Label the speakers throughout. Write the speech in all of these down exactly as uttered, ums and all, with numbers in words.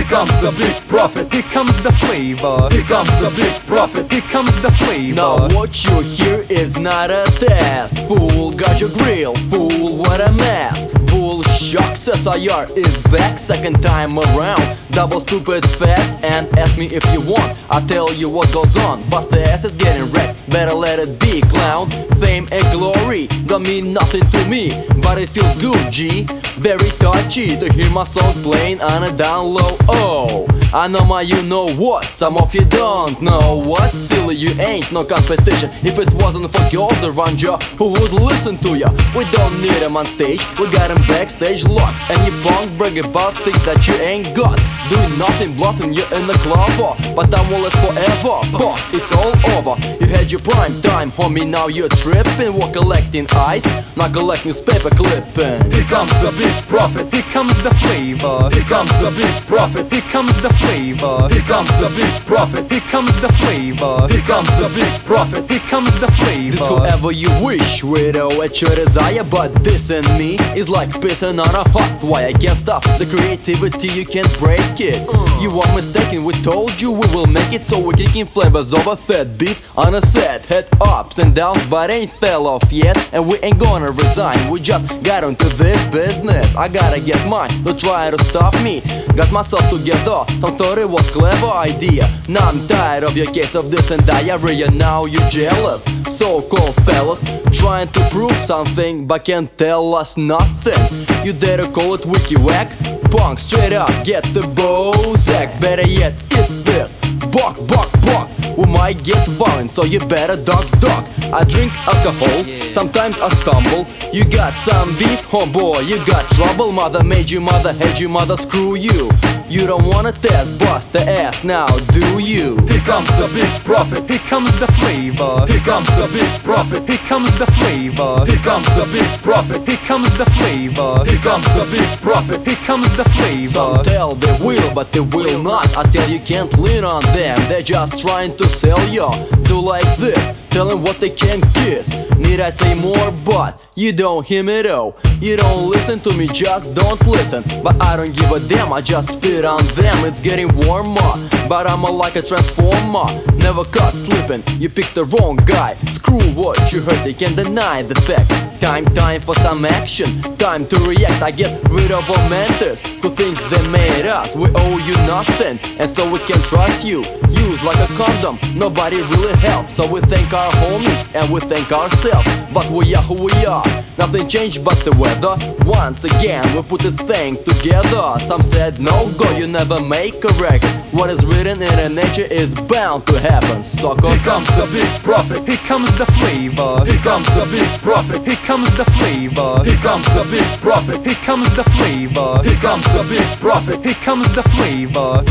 Speaker 1: comes the big prophet,
Speaker 2: here comes the flavor,
Speaker 1: here comes the big prophet.
Speaker 2: here comes the flavor.
Speaker 3: Now what you hear is not a test. Fool, got your grill, fool, what a mess. Bull shucks, S I R is back, second time around. Double stupid fat, and ask me if you want, I'll tell you what goes on. Bust the ass is getting wrecked, better let it be, clown. Fame and glory don't mean nothing to me, but it feels good, G. Very touchy to hear my song playing on a down low. Oh, I know my you know what, some of you don't know what. Silly, you ain't no competition. If it wasn't for girls around ya, who would listen to ya? We don't need him on stage, we got him backstage locked. And you punk brag about things that you ain't got. Doing nothing, bluffing, you in the club, oh, but I'm all forever. But it's all over, you had your prime time, homie, now you're tripping. We're collecting ice, not collecting paper clipping.
Speaker 1: Here comes the big prophet,
Speaker 2: Here comes the flavor,
Speaker 1: here comes the big prophet.
Speaker 2: here comes the flavor,
Speaker 1: Here comes the big prophet,
Speaker 2: here comes the flavor,
Speaker 1: here comes the big prophet.
Speaker 2: here comes the flavor.
Speaker 3: This whoever you wish, widow at your desire. But this and me is like pissing on a hot wire. I can't stop the creativity, you can't break it. You are mistaken, we told you we will make it. So we're kicking flavors over fat beats on a set. Head ups and downs, but ain't fell off yet. And we ain't gonna resign, we just got into this business. I gotta get mine, don't try to stop me. Got myself together, some thought it was clever idea. Now I'm tired of your case of this and diarrhea. Now you jealous, so-called fellas, trying to prove something but can't tell us nothing. You dare to call it wiki whack? Punk, straight up, get the Bozak. Better yet, eat this, buck, buck, buck. We might get violent, so you better duck, duck. I drink alcohol, sometimes I stumble. You got some beef, oh boy, you got trouble. Mother made you, mother had you, mother screw you. You don't wanna test, bust the ass, now do you?
Speaker 1: Here comes the big prophet,
Speaker 2: Here comes the flavor,
Speaker 1: here comes the big prophet.
Speaker 2: here comes the flavor,
Speaker 1: Here comes the big prophet,
Speaker 2: here comes the flavor,
Speaker 1: here comes the big prophet.
Speaker 2: here comes the
Speaker 3: Some
Speaker 2: flavor.
Speaker 3: tell they will, but they will not. I tell you can't lean on them, they're just trying to sell you. Do like this, tell them what they can kiss. Need I say more? But you don't hear me though. You don't listen to me, just don't listen. But I don't give a damn, I just spit on them. It's getting warmer, but I'm a like a transformer. Never caught slipping, you picked the wrong guy. Screw what you heard, they can't deny the fact. Time, time for some action, time to react. I get rid of all mentors who think they made us. We owe you nothing, and so we can trust you. Use like a condom, nobody really helps. So we thank our homies and we thank ourselves. But we are who we are, nothing changed but the weather. Once again we put the thing together. Some said no go, you never make a record. What is written in a nature is bound to happen, sucker.
Speaker 1: Here comes the big prophet,
Speaker 2: Here comes the flavor,
Speaker 1: here comes the big prophet.
Speaker 2: here comes the flavor,
Speaker 1: Here comes the big prophet,
Speaker 2: here comes the flavor,
Speaker 1: here comes the big prophet.
Speaker 2: here comes the flavor.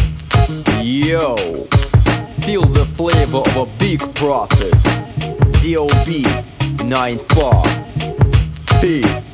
Speaker 3: Yo, feel the flavor of a big prophet. D O B nine four. Peace.